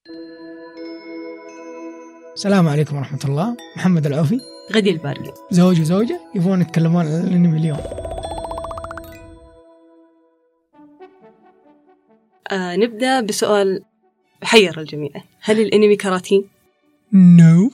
السلام عليكم ورحمة الله. محمد العوفي، غدي البارقي، زوج وزوجة يبغون يتكلمون عن الانمي اليوم. نبدأ بسؤال حير الجميع: هل الانمي كراتين؟ نو.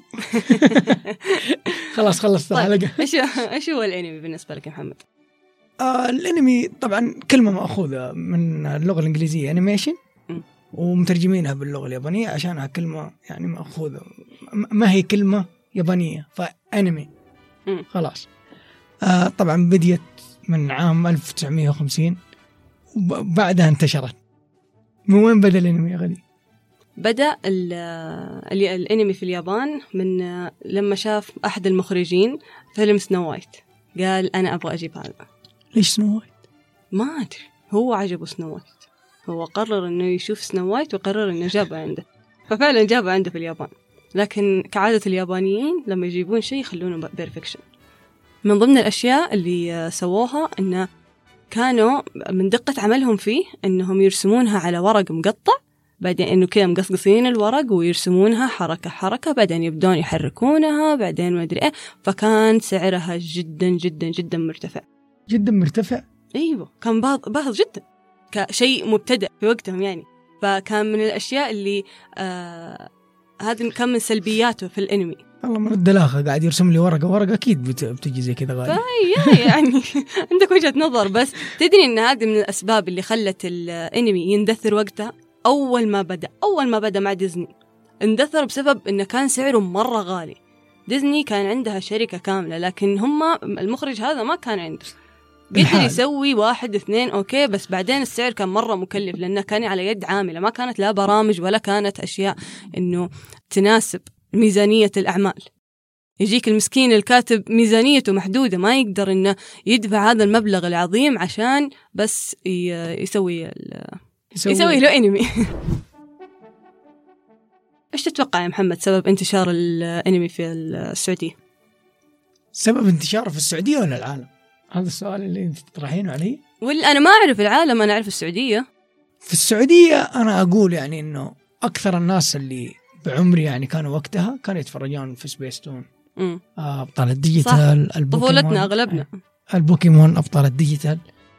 خلاص خلصت الحلقة. ايش هو الانمي بالنسبة لك يا محمد؟ الانمي طبعا كلمة مأخوذة من اللغة الإنجليزية انيميشن، ومترجمينها باللغة اليابانية عشانها كلمة يعني مأخوذة، ما هي كلمة يابانية، فأنمي خلاص. طبعا بديت من عام 1950 وبعدها انتشرت. من وين بدأ الانمي يا غدي؟ بدأ الانمي في اليابان من لما شاف أحد المخرجين فيلم سنو وايت، قال أنا أبغى أجيب هذا. ليش سنو وايت؟ ما أدري، هو عجبه سنو وايت، هو قرر إنه يشوف سنو وايت وقرر إنه جابه عنده، ففعلا جابه عنده في اليابان. لكن كعادة اليابانيين لما يجيبون شيء يخلونه بيرفكشن. من ضمن الأشياء اللي سووها إنه كانوا من دقة عملهم فيه إنهم يرسمونها على ورق مقطع، بعدين إنه كده مقصقصين الورق ويرسمونها حركة حركة، بعدين يبدون يحركونها، بعدين ما أدري إيه. فكان سعرها جدا جدا جدا مرتفع. جدا مرتفع؟ أيوة، كان باهظ جدا كشيء مبتدأ في وقتهم يعني. فكان من الأشياء اللي هذا كان من سلبياته في الأنمي. والله من الدلاخة قاعد يرسم لي ورقة أكيد بتجي زي كذا غالي. يعني عندك وجهة نظر، بس تدري إن هذه من الأسباب اللي خلت الأنمي يندثر وقتها. أول ما بدأ مع ديزني اندثر بسبب إنه كان سعره مرة غالي. ديزني كان عندها شركة كاملة، لكن المخرج هذا ما كان عنده، قدر يسوي 1 2 أوكي، بس بعدين السعر كان مرة مكلف لأنه كان على يد عاملة، ما كانت لا برامج ولا كانت أشياء إنه تناسب ميزانية الأعمال. يجيك المسكين الكاتب ميزانيته محدودة، ما يقدر إنه يدفع هذا المبلغ العظيم عشان بس يسوي له أنمي. إيش تتوقع يا محمد سبب انتشار الأنمي في السعودية؟ سبب انتشاره في السعودية ولا العالم؟ هذا السؤال اللي أنت تطرحينه علي. أنا ما أعرف العالم، أنا أعرف السعودية. في السعودية أنا أقول يعني إنه أكثر الناس اللي بعمري يعني كانوا وقتها كانوا يتفرجون في سبيستون، أبطال الديجيتال، طفولتنا أغلبنا البوكيمون، أبطال الديجيتال،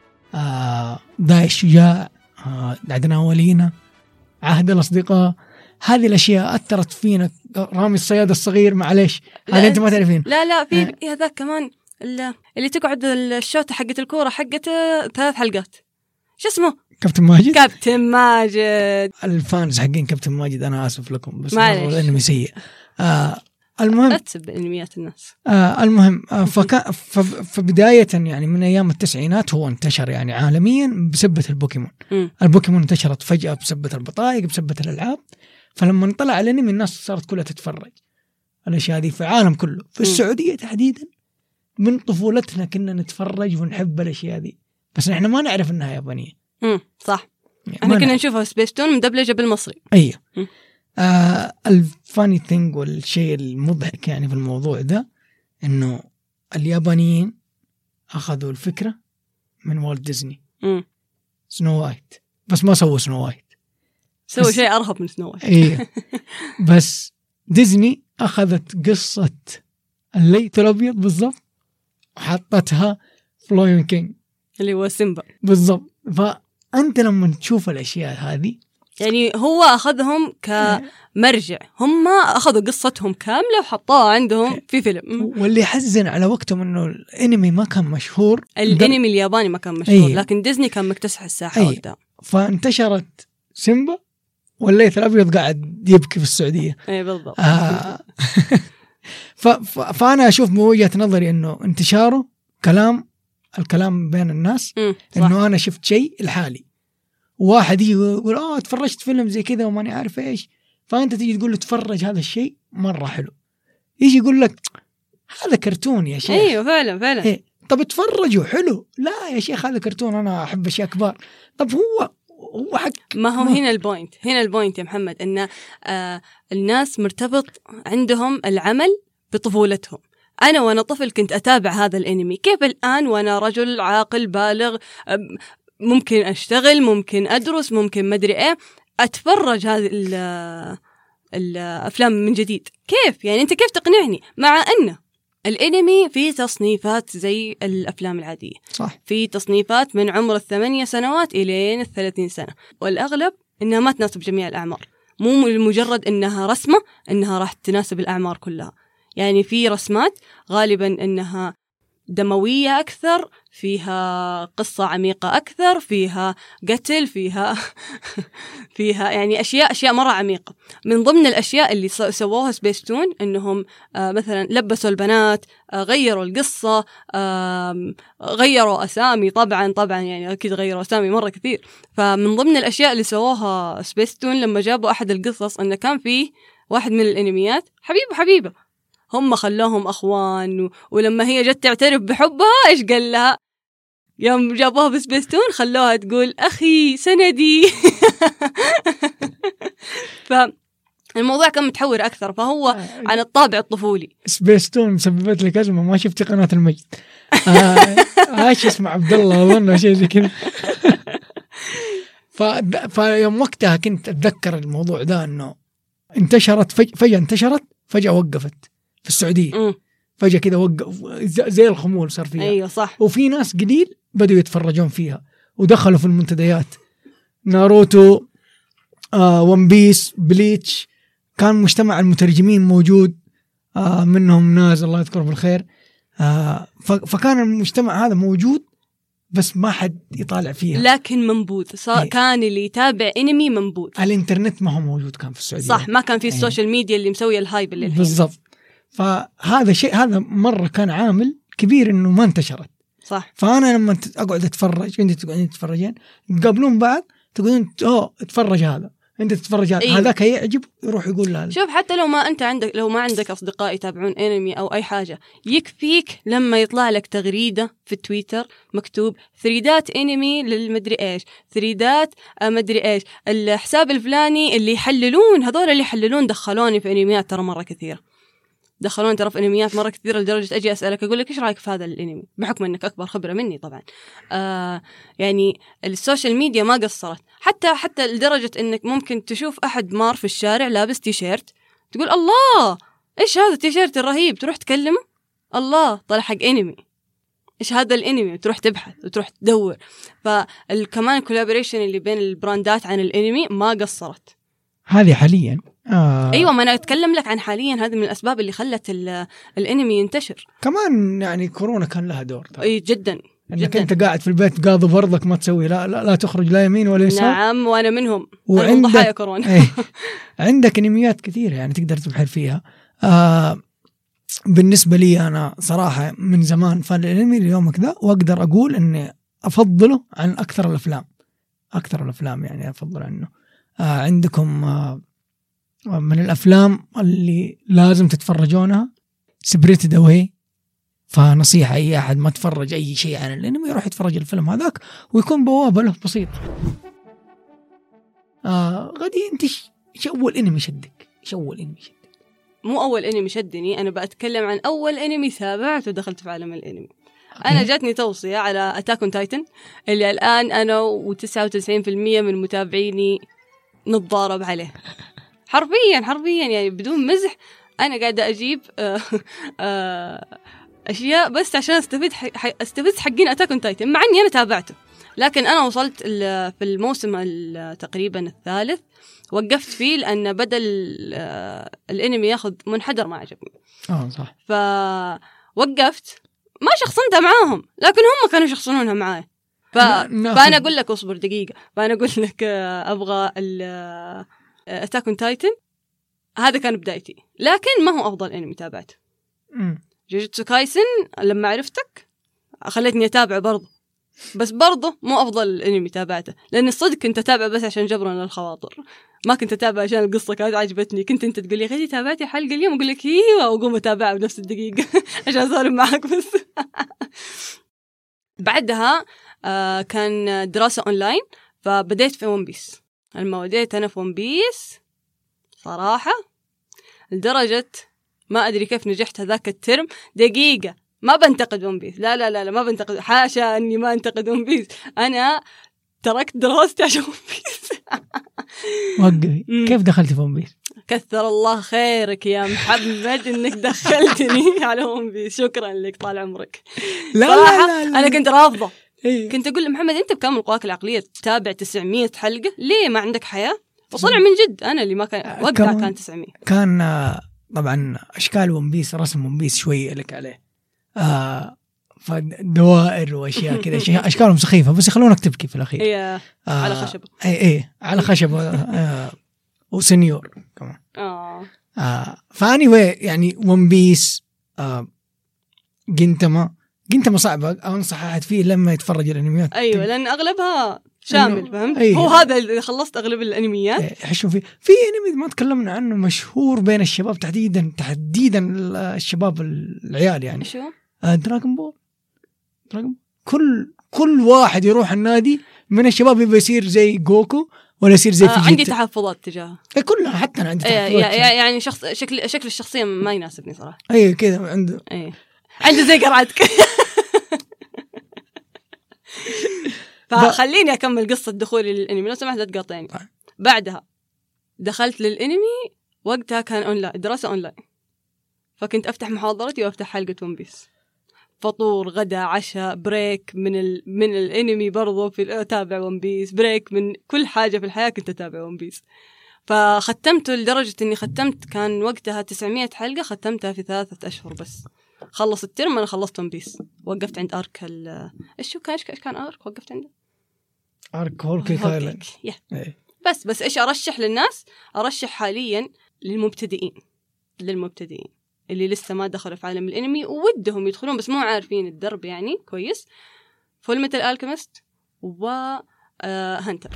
داي الشجاع، عدنا ولينا، عهد الأصدقاء. هذه الأشياء أثرت فينا. رامي الصياد الصغير، معليش هذا أنت ما تعرفين. لا في هذاك كمان اللي تقعد الشوطة حقت الكورة حقته 3 حلقات، شو اسمه؟ كابتن ماجد. الفانز حقين كابتن ماجد أنا آسف لكم، بس الأنمي سيء. المهم أتسب أنميات الناس. المهم فبداية يعني من أيام التسعينات هو انتشر يعني عالميا بسبة البوكيمون. البوكيمون انتشرت فجأة بسبة البطايق، بسبة الألعاب. فلما انطلع الأنمي الناس صارت كلها تتفرج الأشياء هذه في العالم كله. في السعودية تحديدا من طفولتنا كنا نتفرج ونحب الأشياء هذه، بس نحن ما نعرف إنها يابانية. صح، احنا كنا نشوفها سبيستون مدبلجة بالمصري. أيوه. الفاني ثينج والشيء المضحك يعني في الموضوع ده إنه اليابانيين أخذوا الفكرة من والت ديزني، سنو وايت، بس ما سووا سنو وايت، سووا شيء أرهب من سنو وايت. إيه. بس ديزني أخذت قصة الليث الأبيض بالضبط وحطتها في لايون كينج اللي هو سيمبا بالضبط. فأنت لما تشوف الأشياء هذه يعني هو أخذهم كمرجع، هم أخذوا قصتهم كاملة وحطوها عندهم في فيلم. واللي يحزن على وقتهم إنه الأنمي ما كان مشهور، الأنمي الياباني ما كان مشهور. أيه. لكن ديزني كان مكتسح الساحة. أيه. وقتها فانتشرت سيمبا والليث الأبيض قاعد يبكي في السعودية. أي بالضبط. فأنا أشوف من وجهة نظري إنه انتشاره الكلام بين الناس، إنه أنا شفت شيء الحالي، واحد يجي يقول تفرجت فيلم زي كذا وماني عارف إيش، فأنت تيجي تقول له تفرج هذا الشيء مرة حلو، يجي يقول لك هذا كرتون يا شيخ. أيوه فعلا. إيه. طب تفرجوا حلو. لا يا شيخ هذا كرتون، أنا أحب أشياء كبار. طب هو حق. ما هو هنا البوينت يا محمد، إن الناس مرتبط عندهم العمل بطفولتهم. أنا وأنا طفل كنت أتابع هذا الأنمي، كيف الآن وأنا رجل عاقل بالغ ممكن أشتغل، ممكن أدرس، ممكن مدري إيه، أتفرج هذه الأفلام من جديد. كيف يعني؟ أنت كيف تقنعني مع أنه الأنمي في تصنيفات زي الأفلام العادية؟ صح. في تصنيفات من عمر 8 سنوات إلى 30 سنة، والأغلب إنها ما تناسب جميع الأعمار، مو مجرد إنها رسمة إنها راح تناسب الأعمار كلها. يعني في رسمات غالبا إنها دموية أكثر، فيها قصة عميقة أكثر، فيها قتل، فيها يعني أشياء مرة عميقة. من ضمن الأشياء اللي سووها سبيستون إنهم مثلا لبسوا البنات، غيروا القصة، غيروا أسامي، طبعا يعني أكيد غيروا أسامي مرة كثير. فمن ضمن الأشياء اللي سووها سبيستون لما جابوا أحد القصص إنه كان فيه واحد من الأنميات حبيبة هم خلوهم أخوان، ولما هي جت تعترف بحبها إيش قال لها؟ يوم جابوها بسبيستون خلوها تقول أخي سندي. فالموضوع كان متحور أكثر، فهو عن الطابع الطفولي. سبيستون مسببت لك أزمة، ما شفتي قناة المجد؟ عايش اسمه عبد الله أظن شيء زي كذا. فيوم وقتها كنت أتذكر الموضوع ده إنه انتشرت فجأة، انتشرت فجأة، وقفت في السعودية. فجأة كده وقف زي الخمول صار فيها. أيوة صح. وفي ناس قليل بدوا يتفرجون فيها ودخلوا في المنتديات. ناروتو، ون بيس، بليتش، كان مجتمع المترجمين موجود، منهم ناس الله يذكره بالخير. فكان المجتمع هذا موجود بس ما حد يطالع فيها، لكن منبوذ صار. كان اللي يتابع انمي منبوذ. الانترنت ما هو موجود كان في السعودية، صح، ما كان في السوشيال ميديا اللي مسوي الهايب اللي الحين. بالضبط. فهذا شيء، هذا مرة كان عامل كبير إنه ما انتشرت. صح. فأنا لما أقعد أتفرج، أنت تقعدين تتفرجين، تقابلون بعض، تقولون اتفرج هذا، أنت تتفرج هذا. إيه؟ هذاك يعجب يروح يقول له. شوف، حتى لو ما عندك أصدقاء يتابعون أنمي أو أي حاجة، يكفيك لما يطلع لك تغريدة في التويتر مكتوب ثريدات أنمي للمدري إيش، ثريدات مدري إيش، الحساب الفلاني اللي يحللون، هذول اللي يحللون دخلوني في أنميات ترى مرة كثيرة، دخلون ترى في أنميات مرة كثيرة، لدرجة أجي أسألك أقول لك إيش رأيك في هذا الأنمي، بحكم أنك أكبر خبرة مني طبعا. يعني السوشيال ميديا ما قصرت، حتى لدرجة أنك ممكن تشوف أحد مار في الشارع لابس تيشيرت، تقول الله إيش هذا التيشيرت الرهيب، تروح تكلمه، الله طلع حق أنمي، إيش هذا الأنمي، وتروح تبحث وتروح تدور. فكمان الكولابوريشن اللي بين البراندات عن الأنمي ما قصرت. هذه حاليا أيوة، ما أنا أتكلم لك عن حاليا، هذه من الأسباب اللي خلت الأنمي ينتشر. كمان يعني كورونا كان لها دور. أي جدا، انك انت قاعد في البيت قاضي برضك، ما تسوي لا تخرج لا يمين ولا يسار. نعم، وانا منهم، وعندك ضحايا كورونا. عندك انميات كثيره يعني تقدر تبحر فيها. بالنسبه لي انا صراحه من زمان فالانمي اليومك ذا، واقدر اقول اني افضله عن اكثر الافلام يعني افضل عنه. عندكم من الافلام اللي لازم تتفرجونها سبريتد أواي. فنصيحة أي أحد ما تفرج أي شيء عن الأنمي يروح يتفرج الفيلم هذاك، ويكون بوابة له بسيط. غدي أنت إيش أول أنمي شدك؟ مو أول أنمي شدني، أنا بأتكلم عن أول أنمي تابعته ودخلت في عالم الأنمي. أنا جاتني توصية على أتاك أون تايتن، اللي الآن أنا و99% من متابعيني نتضارب عليه. حرفيا يعني بدون مزح، أنا قاعدة أجيب أشياء بس عشان استفز حقين أتاك أون تايتن، مع أني أنا تابعته، لكن أنا وصلت في الموسم تقريبا الثالث وقفت فيه، لأن بدل الأنمي ياخذ منحدر ما عجبني. صح. فوقفت، ما شخصنتها معاهم، لكن هم كانوا يشخصنونها معاي. فأنا أقول لك أصبر دقيقة، فأنا أقول لك أبغى أتاك أون تايتن، هذا كان بدايتي، لكن ما هو أفضل أنمي تابعته. جوجوتسو كايسن لما عرفتك خلتني أتابع برضه، بس برضه مو أفضل أنمي تابعته، لأن الصدق كنت أتابع بس عشان جبرا للخواطر، ما كنت أتابع عشان القصة كانت عجبتني. كنت أنت تقول لي خذي تابعتي حلقة اليوم، أقول لك ايوه، وأقوم أتابعها بنفس الدقيقة عشان أسولف معك بس. بعدها كان دراسة أونلاين، فبديت في ون بيس. بديت أنا في ون بيس صراحة لدرجة ما أدري كيف نجحت هذاك الترم. دقيقة، ما بنتقد ون بيس، لا ما بنتقد، حاشا أني ما أنتقد ون بيس. أنا تركت دراستي عشان ون بيس. وقفي، كيف دخلتي في ون بيس؟ كثر الله خيرك يا محمد انك دخلتني على ون بيس، شكرا لك طال عمرك. لا صراحة لا لا انا كنت رافضه. إيه. كنت اقول لمحمد انت بكامل قواك العقليه تتابع 900 حلقه، ليه ما عندك حياه؟ وطلع من جد انا اللي ما كان وقتها كان 900. كان طبعا اشكال ون بيس، رسم ون بيس شوي لك عليه فدوائر واشياء كذا، اشكالهم سخيفه بس يخلونك تبكي في الاخير. ايه على خشبه. اي على خشبه. وسنيور كمان. فاني يعني ون بيس جنتما صعبه، انصح احد فيه لما يتفرج الانميات. ايوه لان اغلبها شامل، فهمت؟ أيه. هو هذا اللي خلصت اغلب الانميات. حشو في انمي ما تكلمنا عنه مشهور بين الشباب تحديدا الشباب العيال يعني. شو؟ دراغون بول. كل واحد يروح النادي من الشباب يبغى يصير زي جوكو ولا يصير زي فيجيتا. عندي تحفظات تجاهه كلها، حتى انا عندي تحفظات. يعني شكل الشخصيه ما يناسبني صراحه. اي كذا عنده زي قرعتك. فخليني اكمل قصه دخولي للانمي لو سمحت، لا تقاطعني. بعدها دخلت للانمي، وقتها كان اونلاين، دراسه اونلاين، فكنت افتح محاضرتي وافتح حلقه ون بيس، فطور غدا عشاء بريك من الانمي، برضو في اتابع ون بيس، بريك من كل حاجه في الحياه كنت اتابع ون بيس. فختمته لدرجه اني ختمت، كان وقتها 900 حلقه ختمتها في 3 أشهر بس. خلص الترم انا خلصت ون بيس، وقفت عند ارك ايش كان ارك وقفت عنده ارك هوركي كايلاند. بس ايش ارشح للناس؟ ارشح حاليا للمبتدئين اللي لسه ما دخلوا في عالم الانمي ودهم يدخلون بس مو عارفين الدرب يعني كويس. فولميتال الكيميست و هانتر.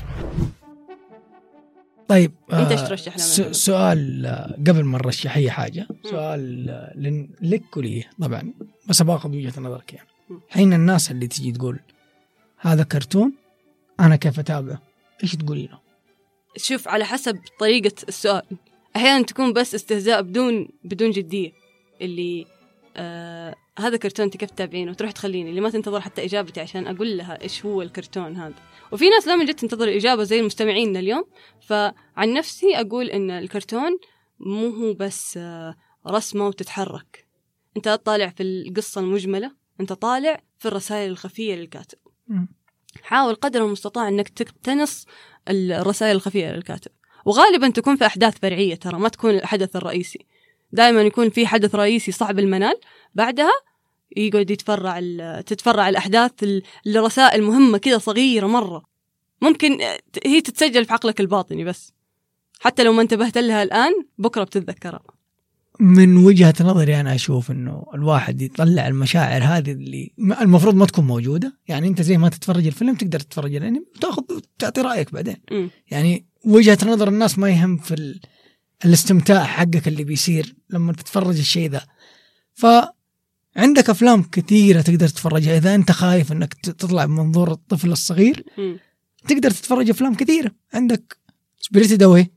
طيب انت ايش ترشح لنا؟ سؤال قبل ما نرشح اي حاجه، سؤال لك ولي طبعا، بس باخذ وجهه نظرك يعني. حين الناس اللي تيجي تقول هذا كرتون انا كيف اتابعه، ايش تقولي له؟ شوف على حسب طريقه السؤال، احيانا تكون بس استهزاء بدون جديه، اللي هذا كرتون انت كيف تتابعينه، وتروح تخليني اللي ما تنتظر حتى اجابتي عشان اقول لها ايش هو الكرتون هذا. وفي ناس لا من جد تنتظر الاجابه زي المستمعين اليوم. فعن نفسي اقول ان الكرتون مو هو بس رسمه وتتحرك، انت طالع في القصه المجمله، انت طالع في الرسائل الخفيه للكاتب. حاول قدر المستطاع انك تقتنص الرسائل الخفيه للكاتب، وغالبا تكون في احداث فرعيه، ترى ما تكون الحدث الرئيسي. دائما يكون في حدث رئيسي صعب المنال، بعدها يقعد تتفرع الأحداث الرسائل مهمة كذا صغيرة مرة، ممكن هي تتسجل في عقلك الباطني، بس حتى لو ما انتبهت لها الآن بكرة بتتذكرها. من وجهة نظري أنا أشوف إنه الواحد يطلع المشاعر هذه اللي المفروض ما تكون موجودة. يعني أنت زي ما تتفرج الفيلم تقدر تتفرج الأنمي وتعطي رأيك بعدين. يعني وجهة نظر الناس ما يهم في الاستمتاع حقك اللي بيصير لما تتفرج الشيء ذا. فعندك أفلام كثيرة تقدر تتفرجها إذا أنت خايف أنك تطلع بمنظور الطفل الصغير. تقدر تتفرج أفلام كثيرة، عندك سبيريتد أواي،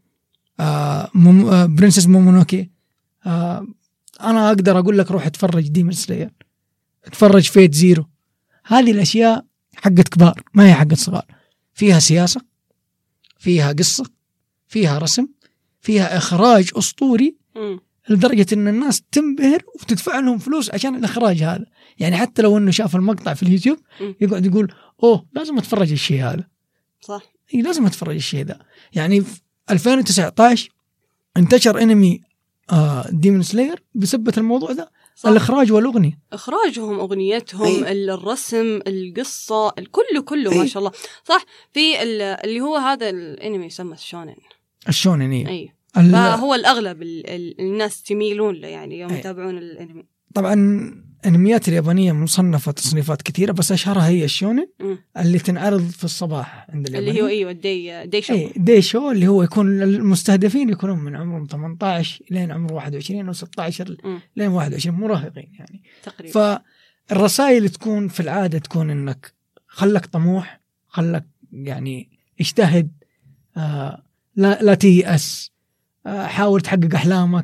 برنسس مومونوكي. أنا أقدر أقول لك روح اتفرج ديمون سلاير، اتفرج فيت زيرو. هذه الأشياء حقت كبار ما هي حقت صغار، فيها سياسة، فيها قصة، فيها رسم، فيها إخراج أسطوري لدرجة إن الناس تنبهر وتدفع لهم فلوس عشان الإخراج هذا. يعني حتى لو إنه شاف المقطع في اليوتيوب يقعد يقول أوه لازم أتفرج الشيء هذا. صح، لازم أتفرج الشيء ذا. يعني في 2019 انتشر أنمي ديمون سلاير بسبة الموضوع ذا. الإخراج والأغنية، إخراجهم، أغنيتهم، الرسم، القصة، كله ما شاء الله. صح. في اللي هو هذا الأنمي يسمى الشونن. أي. فهو الأغلب الناس تميلون له يعني يوم يتابعون الأنمي. طبعا الأنميات اليابانية مصنفة تصنيفات كثيرة، بس أشهرها هي الشونن اللي تنعرض في الصباح عند اليابانيين، اللي هو الدي شو. دي شو اللي هو يكون المستهدفين يكونون من عمرهم 18 لين عمر 21 أو 16 لين 21، مراهقين يعني تقريبا. فالرسائل تكون في العادة تكون إنك خلك طموح، خلك يعني اجتهد، لا تيأس، حاول تحقق أحلامك،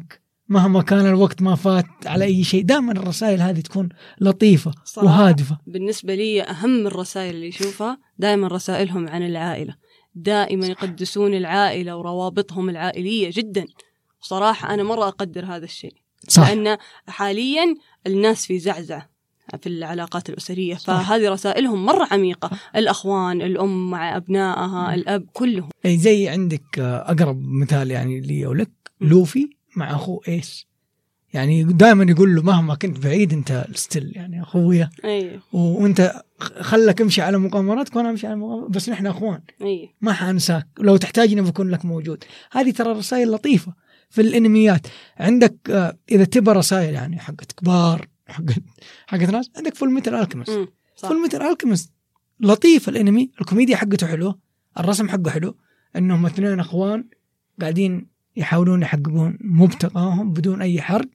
مهما كان الوقت ما فات على أي شيء. دائما الرسائل هذه تكون لطيفة وهادفة. بالنسبة لي أهم الرسائل اللي أشوفها دائما رسائلهم عن العائلة، دائما يقدسون العائلة وروابطهم العائلية جدا. صراحة أنا مرة أقدر هذا الشيء، صح. لأن حاليا الناس في زعزعة في العلاقات الأسرية، فهذه رسائلهم مرة عميقة. الأخوان، الأم مع أبنائها، الأب، كلهم. أي زي عندك أقرب مثال يعني لي ولك لوفي مع أخوه إيس، يعني دائما يقول له مهما كنت بعيد أنت ستيل يعني أخويا. أيه. وأنت خلك امشي على مغامراتك وأنا أمشي على مغامرات، بس نحن أخوان. أيه. ما حأنساك، لو تحتاجني بكون لك موجود. هذه ترى رسائل لطيفة في الانميات. عندك إذا تبى رسائل يعني حقت كبار، حقت ناس، عندك فول ميتال ألكيميست. فول ميتال ألكيميست لطيف الانمي، الكوميديا حقته حلوة، الرسم حقه حلو، انهم اثنين اخوان قاعدين يحاولون يحققون مبتغاهم بدون اي حرق.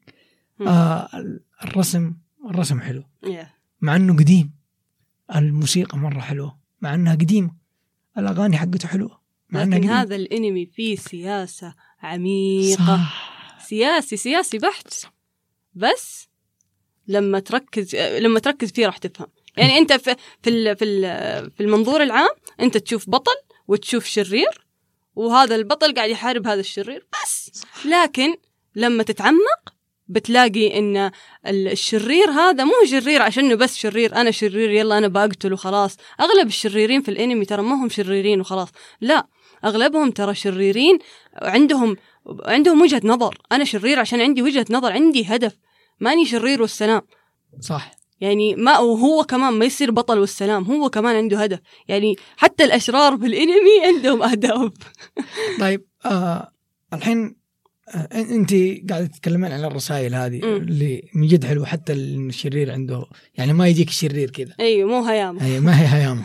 الرسم حلو مع انه قديم، الموسيقى مرة حلوة مع انها قديمة، الاغاني حقته حلوة مع انها قديمة. هذا الانمي فيه سياسة عميقة، سياسي بحت، بس لما تركز فيه راح تفهم. يعني انت في المنظور العام انت تشوف بطل وتشوف شرير، وهذا البطل قاعد يحارب هذا الشرير بس. لكن لما تتعمق بتلاقي ان الشرير هذا مو شرير عشانه بس شرير، انا شرير يلا انا بقتل وخلاص. اغلب الشريرين في الانمي ترى ما هم شريرين وخلاص، لا، اغلبهم ترى شريرين عندهم وجهة نظر. انا شرير عشان عندي وجهة نظر، عندي هدف، ماني شرير والسلام. صح. يعني ما وهو كمان ما يصير بطل والسلام، هو كمان عنده هدف. يعني حتى الأشرار في الانمي عندهم أهداف. طيب الحين انت قاعده تتكلمين عن الرسائل هذه اللي من جد حلوه، حتى الشرير عنده يعني ما يجيك الشرير كذا. ايوه مو هيامه. ايوه ما هي هيامه.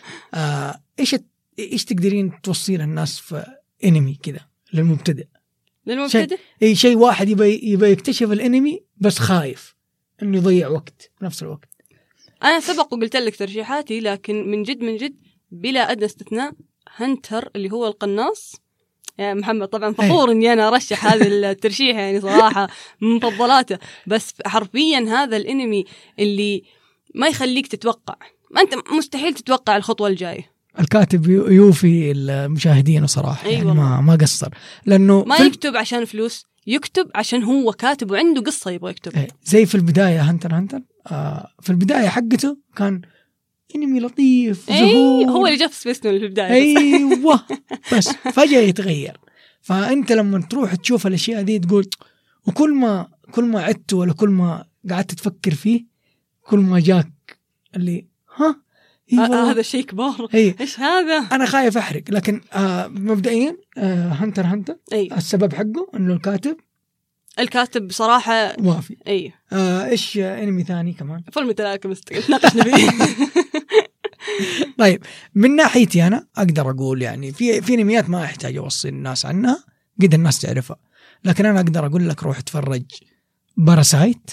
ايش تقدرين توصي للناس في انمي كذا للمبتدئ؟ شيء واحد يبي يكتشف الانمي بس خايف انه يضيع وقت بنفس الوقت. انا سبق وقلت لك ترشيحاتي، لكن من جد بلا ادنى استثناء هنتر اللي هو القناص. يا محمد طبعا فخور اني انا ارشح هذه الترشيح، يعني صراحه من مفضلاته. بس حرفيا هذا الانمي اللي ما يخليك تتوقع، ما انت مستحيل تتوقع الخطوه الجايه. الكاتب يوفي المشاهدين صراحه. أيوة يعني ما قصر، لانه ما يكتب عشان فلوس، يكتب عشان هو كاتب وعنده قصه يبغى يكتب. زي في البدايه هنتر في البدايه حقته كان انمي لطيف زهور. هو اللي جاء في سبيستون في البدايه. ايوه بس فجاه يتغير. فانت لما تروح تشوف الاشياء دي تقول، وكل ما عدت ولا كل ما قعدت تفكر فيه كل ما جاك اللي هذا شيء كبار. ايش هذا؟ انا خايف احرق، لكن مبدئيا هنتر السبب حقه انه الكاتب بصراحه وافي. ايوه. ايش انمي ثاني كمان؟ فيلم تناقشنا فيه. طيب من ناحيتي انا اقدر اقول يعني في انميات ما احتاج اوصي الناس عنها، قد الناس تعرفها، لكن انا اقدر اقول لك روح اتفرج باراسايت.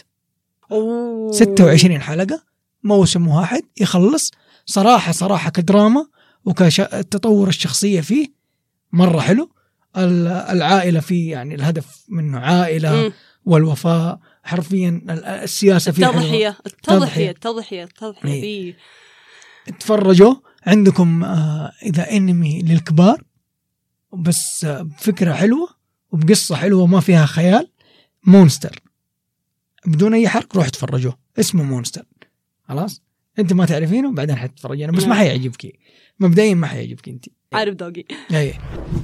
26 حلقه، موسم واحد يخلص. صراحه كدراما وكتطور الشخصيه فيه مره حلو. العائله فيه يعني الهدف منه عائله والوفاء، حرفيا السياسه فيه التضحيه فيه. تفرجوا عندكم اذا انمي للكبار بس بفكره حلوه وبقصه حلوه ما فيها خيال، مونستر بدون اي حرق روح تفرجوه، اسمه مونستر. خلاص انت ما تعرفينه بعدين حتتفرجينه، بس ما حيعجبك مبدئيا، ما حيعجبك انت عارف دوغي. اي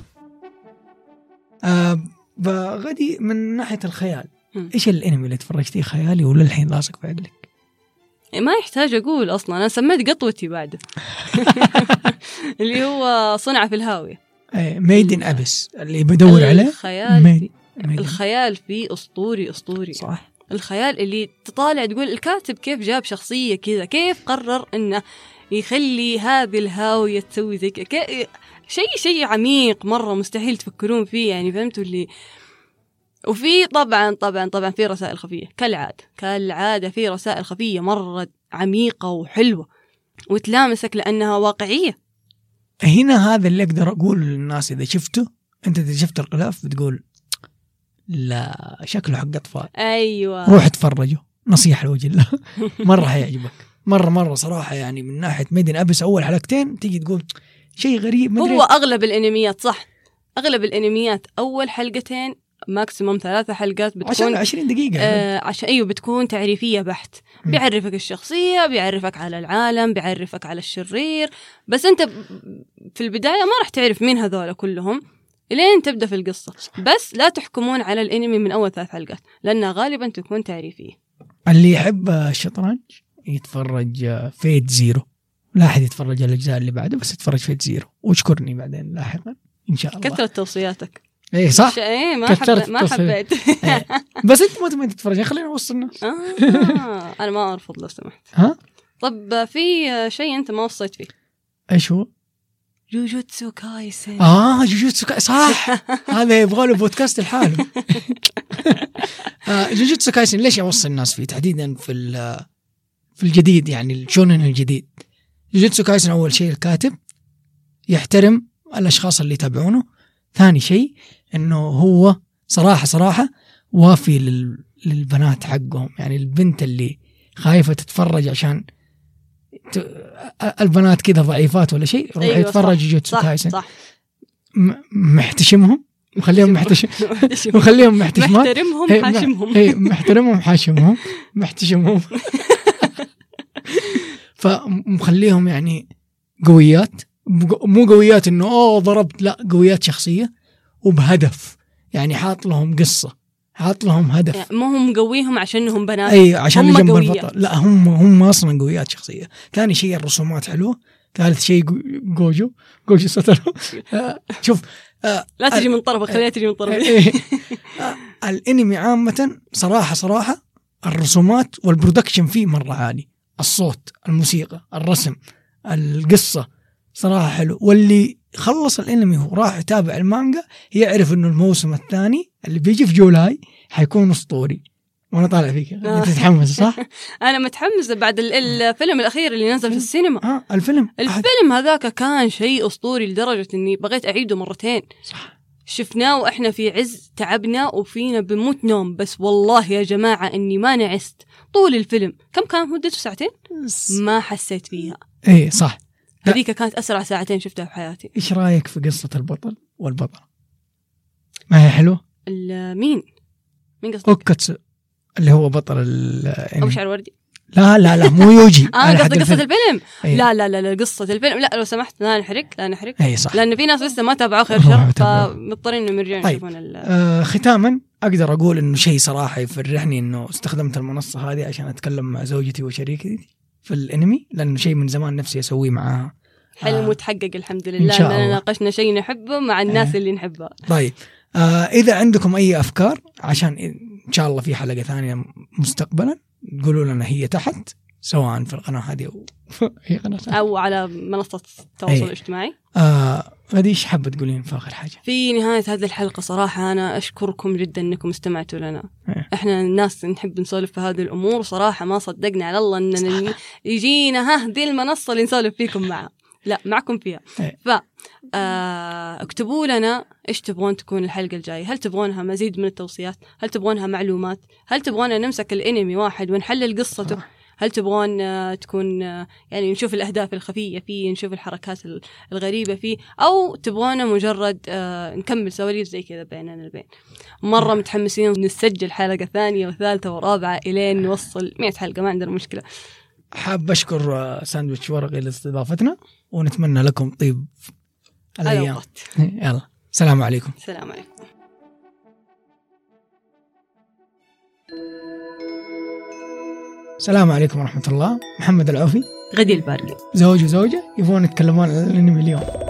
بغدي من ناحيه الخيال ايش الانمي اللي تفرجتيه خيالي ولا الحين لاصق في عقلك؟ ما يحتاج اقول اصلا، انا سميت قطوتي بعده. اللي هو صنع في الهاويه. ميدن أبس اللي بدور عليه. الخيال فيه اسطوري صح. الخيال اللي تطالع تقول الكاتب كيف جاب شخصيه كذا، كيف قرر انه يخلي هذه الهاويه تسوي زي كذا. شيء عميق مره مستحيل تفكرون فيه، يعني فهمتوا اللي. وفي طبعا في رسائل خفيه كالعاده في رسائل خفيه مره عميقه وحلوه وتلامسك لانها واقعيه. هنا هذا اللي اقدر اقول للناس، اذا شفته انت، اذا شفت الغلاف بتقول لا شكله حق أطفال. أيوة روح اتفرجوا، نصيحة لوجه الله. مرة حيعجبك، مرة صراحة. يعني من ناحية ميدن أبس أول حلقتين تيجي تقول شيء غريب. هو أغلب الأنميات صح، أغلب الأنميات أول حلقتين ماكسيموم 3 حلقات بتكون 20 دقيقة. عشان أيوة بتكون تعريفية بحت. بيعرفك الشخصية، بيعرفك على العالم، بيعرفك على الشرير، بس أنت في البداية ما راح تعرف مين هذول كلهم إلين تبدأ في القصة. بس لا تحكمون على الأنمي من أول 3 حلقات لأنها غالبا تكون تعريفية. اللي يحب الشطرنج يتفرج فيت زيرو، لا أحد يتفرج على الأجزاء اللي بعده، بس يتفرج فيت زيرو واشكرني بعدين لاحقا إن شاء الله. كثرة توصياتك. ايه صح. ايه ما حبيت. إيه. بس انت ما تبغى تتفرج، خلينا نوصل الناس. انا ما ارفض لو سمحت. ها طب في شيء انت ما وصيت فيه. ايش هو؟ جوجوتسو كايسن. جوجوتسو كايسن صح. هذا يبغى له بودكاست لحاله. جوجوتسو كايسن ليش اوصي الناس فيه تحديدا في الجديد، يعني الشونن الجديد. جوجوتسو كايسن اول شيء الكاتب يحترم الاشخاص اللي يتابعونه. ثاني شيء انه هو صراحة وافي للبنات حقهم. يعني البنت اللي خايفة تتفرج عشان البنات كذا ضعيفات ولا شيء، روح يتفرج جوجوتسو كايسن. صح. محتشمهم وخليهم وخليهم محتشمات. محترمهم حاشمهم محتشمهم. فمخليهم يعني قويات، مو قويات انه ضربت، لا قويات شخصية وبهدف. يعني حاط لهم قصة، حاط لهم هدف. يعني ما هم مقويهم عشانهم بنات، اي عشان جنب البطل، لا هم اصلا قويات شخصية. ثاني شيء الرسومات حلوة. ثالث شيء جوجو ساتورو. شوف لا تجي من طرفك، خليها تجي من طرفك. الانمي عامة صراحة الرسومات والبرودكشن فيه مرة عالي. الصوت، الموسيقى، الرسم، القصة صراحة حلو. واللي خلص الانمي وراح يتابع المانجا يعرف انه الموسم الثاني اللي بيجي في جولاي حيكون اسطوري. وانا طالع فيك انت تتحمس صح؟ انا متحمس بعد الفيلم الاخير اللي نزل في السينما. الفيلم هذاك كان شيء اسطوري لدرجة اني بغيت اعيده مرتين. صح. شفناه واحنا في عز تعبنا وفينا بموت نوم، بس والله يا جماعة اني ما نعست طول الفيلم. كم كان مدته؟ 2 ساعة ما حسيت فيها. ايه صح. هذيك كانت أسرع 2 ساعة شفتها في حياتي. إيش رأيك في قصة البطل والبطلة؟ ما هي حلوة؟ مين قصدك؟ أوكاتسو اللي هو بطل أبو شعر وردي. لا مو يوجي. قصدك قصة الفيلم؟ أيه. لا قصة الفيلم لا، لو سمحت لا نحرق. أي صح. لأن في ناس لسه ما تابعوا خير شر، فمضطرين إنهم يرجعون يشوفون ختاما أقدر أقول إنه شيء صراحة يفرحني إنه استخدمت المنصة هذه عشان أتكلم مع زوجتي وشريكتي في الانمي، لانه شيء من زمان نفسي اسويه معاها. حلم متحقق الحمد لله. اننا ناقشنا شيء نحبه مع الناس اللي نحبها. طيب اذا عندكم اي افكار عشان ان شاء الله في حلقة ثانية مستقبلا قولوا لنا، هي تحت سواء في القناة هذه او هي قناة او على منصة التواصل الاجتماعي. هذه ايش حابة تقولين في اخر حاجة؟ في نهاية هذه الحلقة صراحة انا اشكركم جدا انكم استمعتوا لنا. احنا الناس نحب نسولف في هذه الامور، صراحة ما صدقنا على الله ان يجينا دي المنصة اللي نسولف فيكم معها. لا معكم فيها. اكتبوا لنا ايش تبغون تكون الحلقة الجاية. هل تبغونها مزيد من التوصيات؟ هل تبغونها معلومات؟ هل تبغونا نمسك الانمي واحد ونحلل قصته؟ هل تبغون تكون يعني نشوف الأهداف الخفية فيه، نشوف الحركات الغريبة فيه، أو تبغونا مجرد نكمل سواليف زي كذا بيننا البين؟ مرة متحمسين نسجل حلقة ثانية وثالثة ورابعة إلين نوصل 100 حلقة، ما عندنا مشكلة. حاب أشكر ساندويتش ورقي لاستضافتنا ونتمنى لكم طيب الأيام. يلا السلام عليكم. السلام عليكم. السلام عليكم ورحمة الله. محمد العوفي، غدي البارقي، زوج وزوجة يبغون يتكلمون عن الانمي اليوم.